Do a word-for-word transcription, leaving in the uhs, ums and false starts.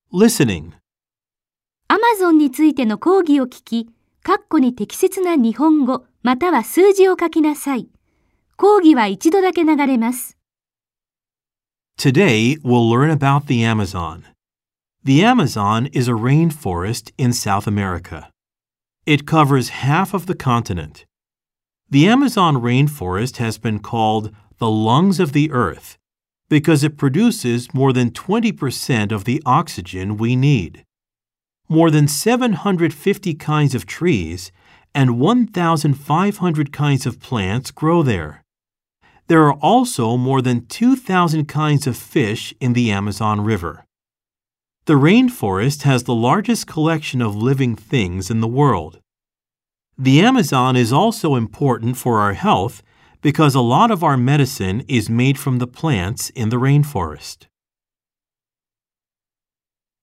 Listening. アマゾンについての講義を聞き、括弧に適切な日本語または数字を書きなさい。講義は一度だけ流れます。 Today, we'll learn about the Amazon. The Amazon is a rainforest in South America. It covers half of the continent. The Amazon rainforest has been called the lungs of the earth because it produces more than twenty percent of the oxygen we need. More than seven hundred fifty kinds of trees and one thousand five hundred kinds of plants grow there. There are also more than two thousand kinds of fish in the Amazon River. The rainforest has the largest collection of living things in the world. The Amazon is also important for our health because a lot of our medicine is made from the plants in the rainforest.